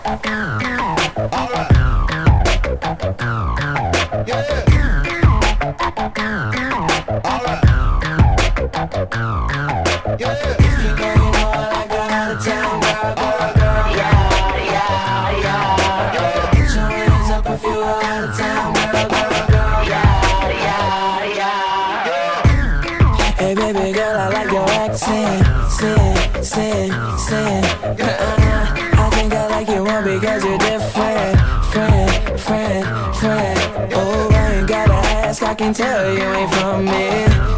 Alright. Yeah. Alright. Yeah. If you know you know I like a out of town girl, girl, girl. Yeah, yeah, yeah. Put your hands up if you are out of town girl, girl, girl. Yeah, yeah, yeah. Hey baby girl, I like your accent. Sin. I think I like you more because you're different. Friend. Oh, I ain't gotta ask, I can tell you ain't from me.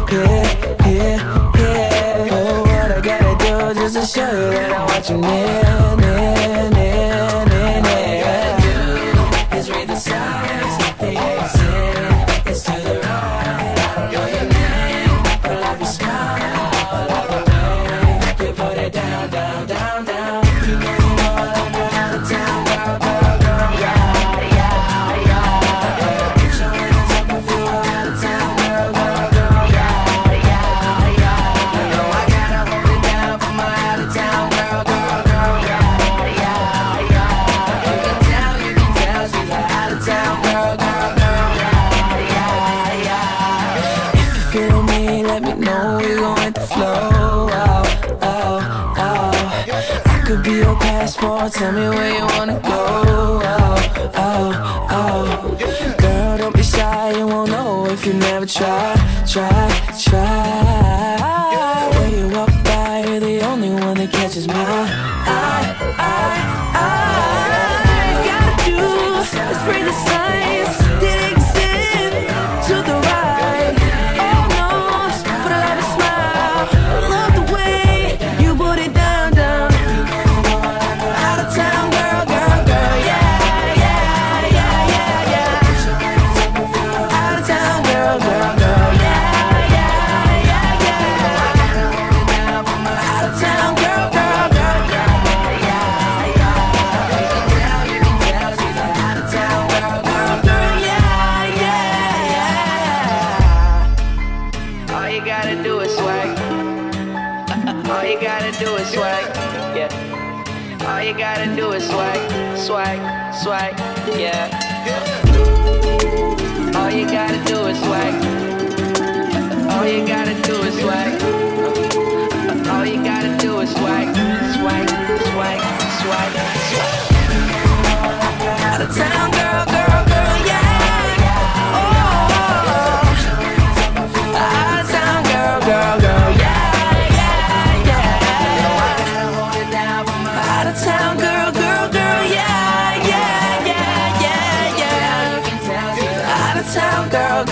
Yeah. Oh, what I gotta do just to show you that I want you near. Is read the signs, the exit is to the right. I don't know your name, but I love your smile. I love the way you put it down. If you know you know I like go out of town, girl. Yeah. Put your hands up if you are out of town, girl. Yeah. You know I gotta hold it down for my out of town, girl. Yeah. You can tell she's a out of town girl. Yeah. If you feel me, let me know, we gon' hit the flow. I could be your passport, tell me where you wanna go. Girl, don't be shy, you won't know if you never try. When you walk by, you're the only one that catches my eye. You gotta do is bring the signs, the exit to the right. Oh no, but I love your smile, I love the way you put it down. Out of town girl, yeah. Out of town girl, yeah. Out of town girl, You can tell she's a out of town girl, yeah. All you gotta do is swag. All you gotta do is swag, yeah. All you gotta do is swag, yeah. All you gotta do is swag. All you gotta do is swag. All you gotta do is swag. Out of town girl, yeah. Oh, out of town girl, yeah. Out of town girl, yeah. Out of town girl,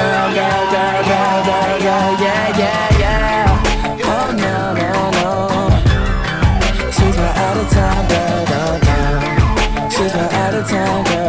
yeah. Oh no. She's my out of town girl, She's my out of town girl.